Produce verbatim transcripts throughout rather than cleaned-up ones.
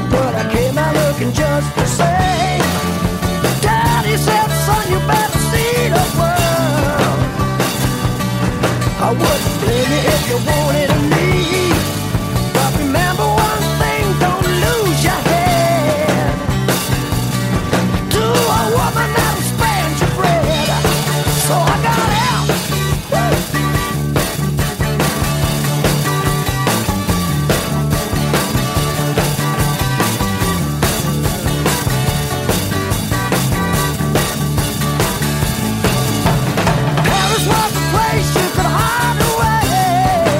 but I came out looking just the same. Daddy said, son, you better see the world. I wouldn't blame you if you wanted me, but remember one thing, don't lose your head. To a woman that'll spend your bread. So I got out. Paris was the place you could hide away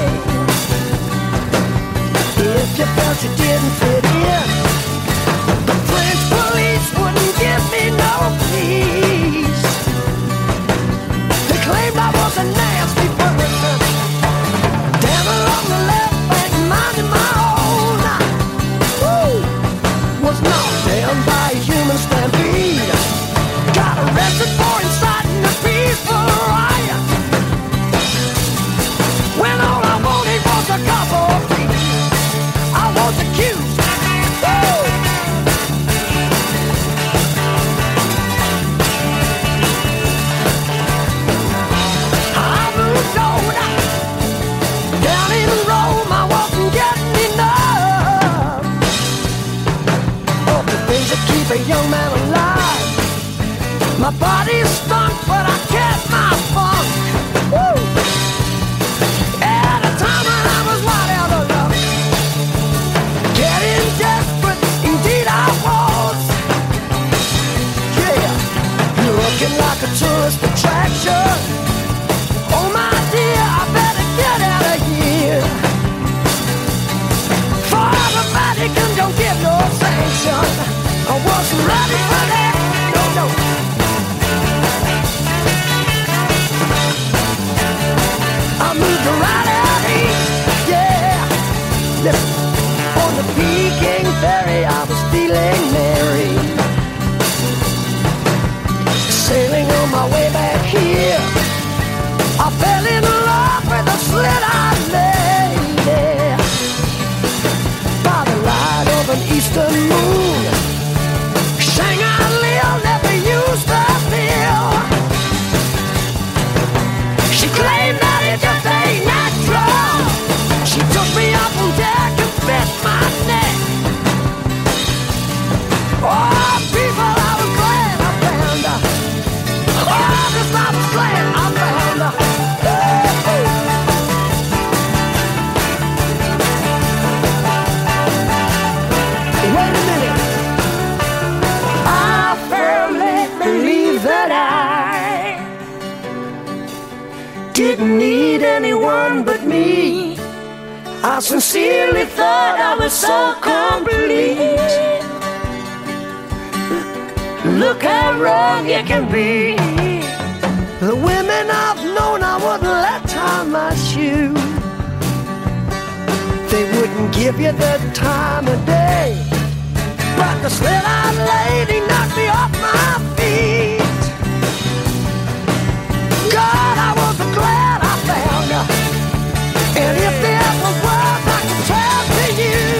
if you felt you didn't fit in. The French police wouldn't give me no peace. They claimed I was a nasty person, down along the left bank, minding my own. Woo! Was knocked down by a human stampede. Got arrested for inciting a peaceful riot, when all I wanted was a cup of tea. I was accused. Woo! I moved on. Down in Rome, I wasn't getting enough of the things that keep a young man alive. My body stunk, but I kept my funk. Woo! At a time when I was wide out of luck, getting desperate, indeed I was. Yeah, you're looking like a tourist attraction. Oh my dear, I better get out of here. For the Vatican don't give no sanction. I wasn't ready for that. No, no. I moved right out east, yeah. Listen, on the Peking ferry I was feeling merry, sailing on my way back here. I fell in love with a slit-eyed lady by the light of an eastern moon. Shanghai Lil never used the pill. She claimed that it just ain't natural. She took me up on deck and bit my neck. Oh, people, I was glad I found her. Oh, just I was glad I found her. Hey. Wait a minute. I firmly believe that I didn't need anyone but me. I sincerely thought I was so complete. Look how wrong you can be. The women I've known I wouldn't let tie my shoe. They wouldn't give you the time of day, but the slit-eyed lady knocked me off my feet. God, I was glad I found her. And if there was words I could tell to you,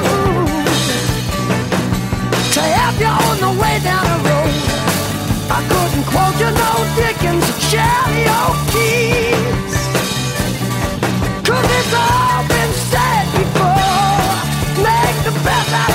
to help you on the way down the road, I couldn't quote you no Dickens or Shelley or Keats, 'cause it's all been said before. Make the best out of